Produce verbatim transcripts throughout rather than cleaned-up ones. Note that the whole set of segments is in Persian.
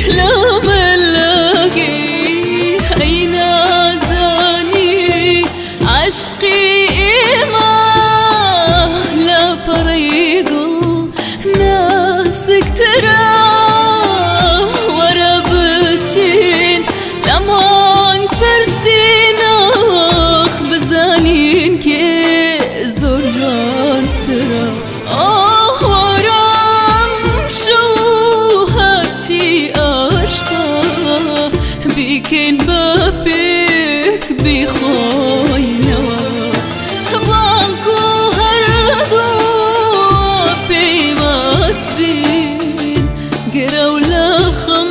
لا ملاقي أي نازاني عشقي إما لا بريقل ناسك ترى ورا بتشين لمانك برسيناخ بزانين كي زران ترى آه ورام شو هرچی عشقا بیکن بابک بیخوای نوا بانکو هر دو پیوست بین گرو لخم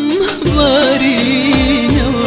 ماری نوا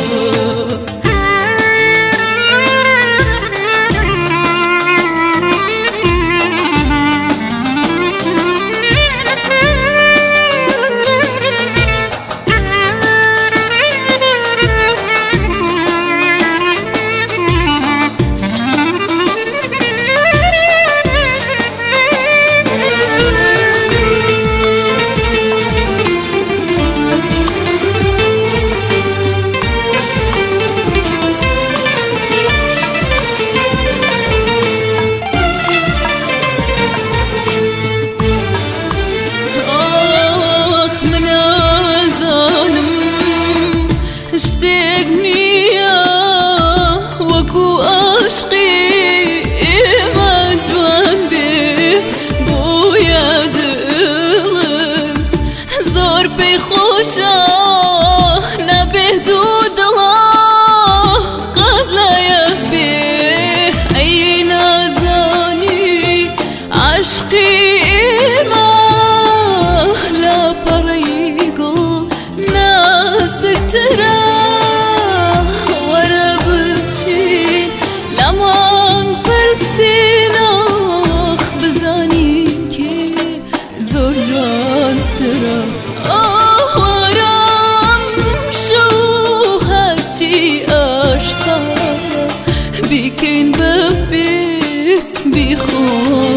اشتقني يا وكو عشقي ما جوان بي بويا دلم زور بخوشا نبه دود الله قد لا يهبي أي نازاني عشقي ما لا بريقو ناسك ترى سيناخ بزانين كي زران ترى آه ورام شو هرچی عشقا بیکن بابک بیخوای